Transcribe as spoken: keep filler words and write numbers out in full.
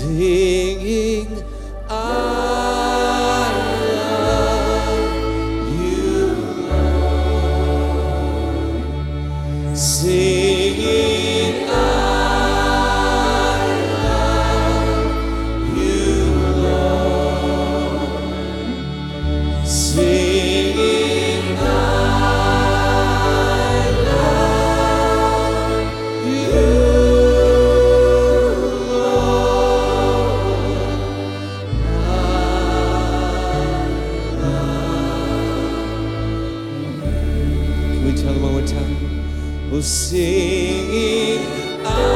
singing, I love you, Lord. Singing, I love you, Lord. Singing, I love you, Can we tell them one more time? Oh, singing, I